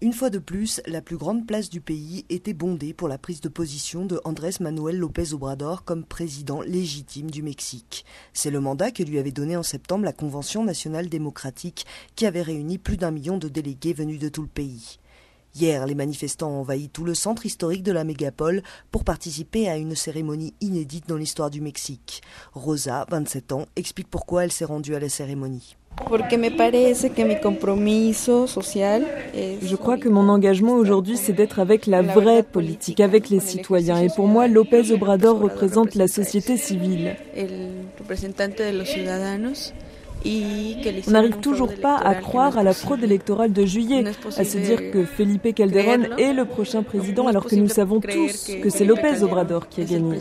Une fois de plus, la plus grande place du pays était bondée pour la prise de position de Andrés Manuel López Obrador comme président légitime du Mexique. C'est le mandat que lui avait donné en septembre la Convention nationale démocratique qui avait réuni plus d'1 million de délégués venus de tout le pays. Hier, les manifestants ont envahi tout le centre historique de la mégapole pour participer à une cérémonie inédite dans l'histoire du Mexique. Rosa, 27 ans, explique pourquoi elle s'est rendue à la cérémonie. Je crois que mon engagement aujourd'hui, c'est d'être avec la vraie politique, avec les citoyens. Et pour moi, López Obrador représente la société civile. On n'arrive toujours pas à croire à la fraude électorale de juillet, à se dire que Felipe Calderón est le prochain président, alors que nous savons tous que c'est López Obrador qui a gagné.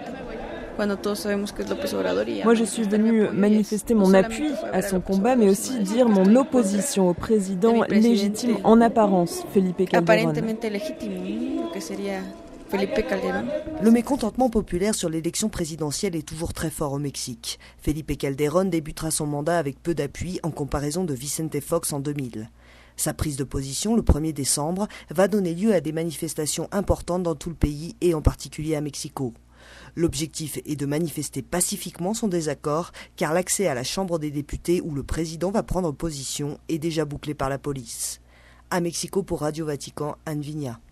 Moi, je suis venue manifester mon appui à son combat, mais aussi dire mon opposition au président légitime en apparence, Felipe Calderón. Le mécontentement populaire sur l'élection présidentielle est toujours très fort au Mexique. Felipe Calderón débutera son mandat avec peu d'appui en comparaison de Vicente Fox en 2000. Sa prise de position le 1er décembre va donner lieu à des manifestations importantes dans tout le pays et en particulier à Mexico. L'objectif est de manifester pacifiquement son désaccord car l'accès à la Chambre des députés où le président va prendre position est déjà bouclé par la police. À Mexico pour Radio Vatican, Anne Vigna.